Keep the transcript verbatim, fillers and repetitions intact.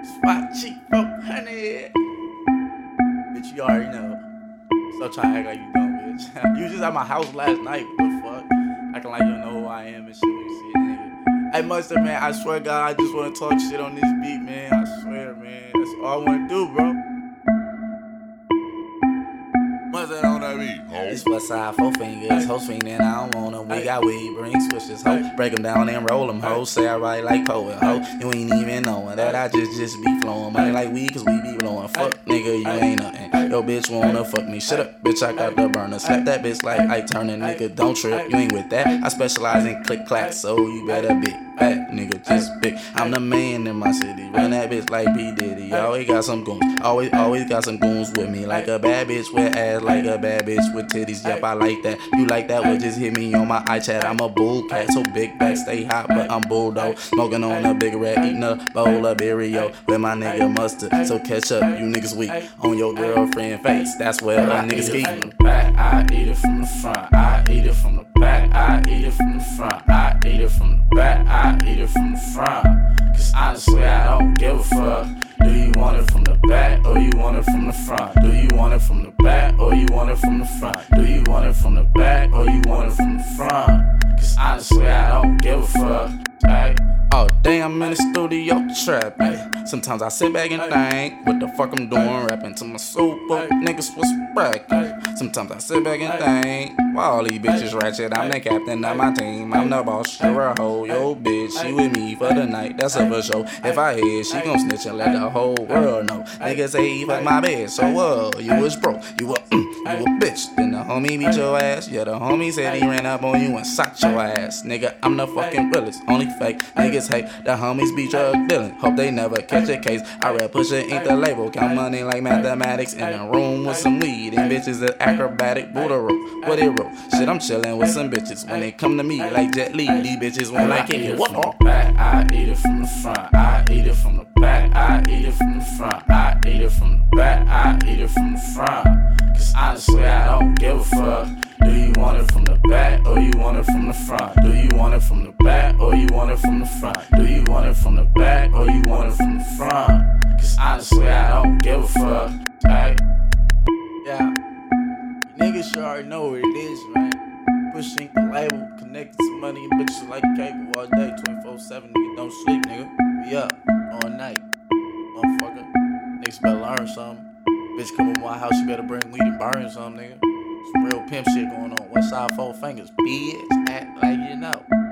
Spot cheap four hundred. Bitch, you already know. Stop trying to act like you don't, bitch. You was just at my house last night. What the fuck? Acting like you don't know who I am and shit when you see it, nigga. Hey, Mustard, man, I swear, God, I just want to talk shit on this beat, man. I swear, man. That's all I want to do, bro. Mustard on that beat. It's Westside, four fingers, hoes fiendin', I don't want 'em. We got weed, bring switches, ho. Break 'em down and roll 'em, ho. Say I write like poet, ho. You ain't even knowin' that I just just be flowin'. Money like weed, cause we be blowin'. Fuck, nigga, you ain't nothing. Yo, bitch wanna fuck me. Shut up, bitch, I got the burner. Slap that bitch like I turnin', nigga, don't trip. You ain't with that. I specialize in click clack, so you better be back, nigga, just big. I'm the man in my city. Run that bitch like P. Diddy. Always got some goons. Always, always got some goons with me. Like a bad bitch with ass, like a bad bitch with titties. Yep, I like that. You like that? Well, just hit me on my iChat. I'm a bull cat, so big back, stay hot, but I'm bulldog. Smoking on a big rat, eating a bowl of Berio with my nigga Mustard. So catch up, you niggas weak on your girlfriend face. That's where a niggas keep. From the back, I eat it from the front. I eat it from the back, I eat it from the front. I eat it from the back, I eat it from the front. Cause honestly, I don't give a fuck. Do you want it from the back or you want it from the front? Do you want it from the back or you want it from the front? Do you want it from the back or you want it from the front? Cause honestly, I don't give a fuck. Ay. Oh, damn, I'm in the studio trapping. Sometimes I sit back and think what the fuck I'm doing, rapping to my super niggas was bragging. Sometimes I sit back and think, why all these bitches ratchet? I'm the captain of my team, I'm the boss, you're a hoe. Yo, bitch, she with me for the night, that's a for show. If I hit, she gon' snitch and let the whole world know. Niggas say he fuck my bitch, so what? You was broke, you a, mm, you a bitch. Then the homie beat your ass, yeah, the homie said he ran up on you and socked your ass. Nigga, I'm the fucking realest, only fake niggas hate. The homies be drug dealing, hope they never catch a case. I rap Pusha, ain't the label, count money like mathematics. In a room with some weed and bitches that acrobatic, Buddha rope, what it wrote. Shit, I'm chillin' with some bitches. When they come to me like Jet Li, these bitches won't like it. What from the back, I eat it from the front. I eat it from the back, I eat it from the front. I eat it from the back, I eat it from the front. Cause honestly, I don't give a fuck. Do you want it from the back or you want it from the front? Do you want it from the back or you want it from the front? Do you want it from the back or you want it from the front? Cause honestly, I don't give a fuck. Ay. Yeah, you niggas should already know what it is, man. Push Inc the label, connected to money and bitches like cable all day, twenty-four seven, nigga, don't sleep, nigga. We up all night, motherfucker. Niggas better learn something. Bitch come to my house, you better bring weed and burn something, nigga. Some real pimp shit going on. Westside, four fingers, bitch. Act like you know.